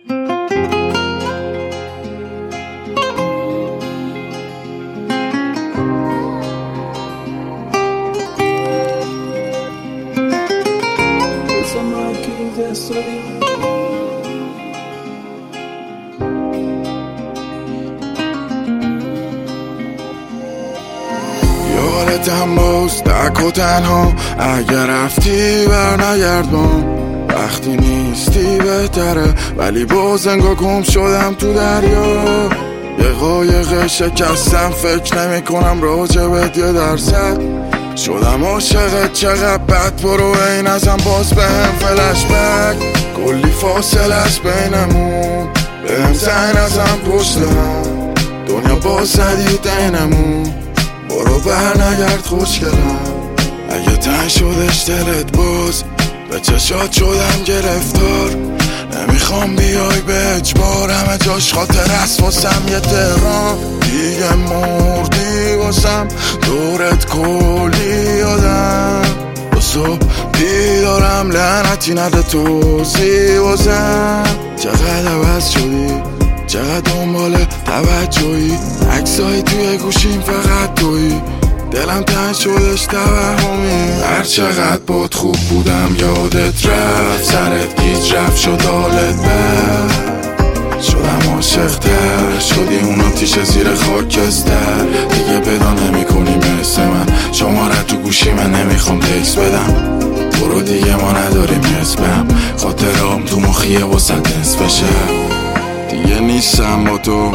یادتم باز تک و تنها، اگر رفتی برنگردم. وقتی نیستی بهتره، ولی باز انگار گم شدم تو دریا. یه قایق شکستم، فکر نمی کنم راجبت یه درصد. شدم عاشقت چقدر بد، برو این ازم باز بهم فلش بک. کلی فاصله است بینمون، بهم زنگ ازم پشتم. دنیا باز زدی دینمون، برو برنگرد خوشگلم. اگه تن شدش دلت باز، به چشات شدم گرفتار. نمیخوام بیای به اجبار، همه جاش خاطر است واسم یه تهران. دیگه مردی واسم، دورت کلی یادم. با صبح بیدارم، لعنتی نده توضیح واسم. چقدر عوض شدی، چقدر دنبال توجهی. عکسایی توی گوشیم فقط تویی، دلم تنگ شدش توهمی. هر چقدر باد خوب بودم یادت رفت، سرت گیج رفت شد حالت بد. شدم عاشق‌تر، شدی اون آتیش زیر خاکستر. دیگه پیدا نمی کنی مثل من، شماره تو گوشی من نمیخوام تکس بدم. برو دیگه ما نداریم اسمم، خاطرام تو مخیه واسه نصف شب. دیگه نیستم با تو،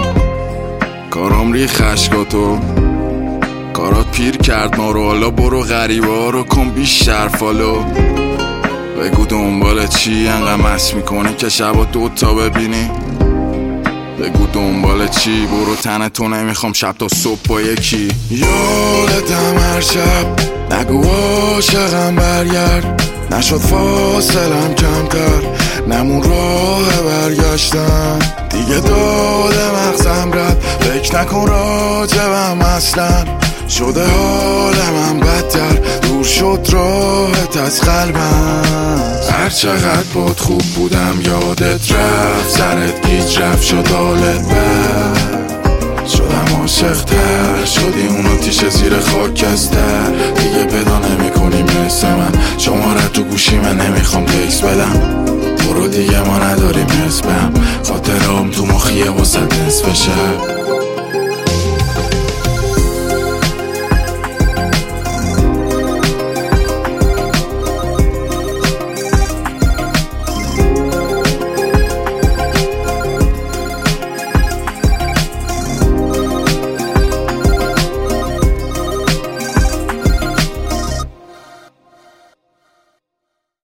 کارام ری خشکاتو. کارات پیر کرد ما رو، حالا برو غریبه ها رو کن بیشتر فالو. بگو دنبال چی انقدر مست میکنی که شبا دوتا ببینی. بگو دنبال چی، برو تن تو نمیخوام شب تا صبح با یکی. یادتم هر شب، نگو عاشقم برگرد. نشد فاصلم کمتر، نمون راه برگشتن. دیگه داده مغزم رد، فکر نکن راجبم اصلا. شده حال من بدتر، دور شد راحت از قلبم. هر چقدر باد خوب بودم یادت رفت، سرت گیج رفت شد حالت بد. شدم عاشق‌تر، شدی اون آتیش زیر خاکستر. دیگه پیدا نمی کنی مثل من، شماره تو گوشی من نمیخوام تکس بدم. برو دیگه ما نداریم اسمم، خاطرام تو مخیه واسه نصف شب.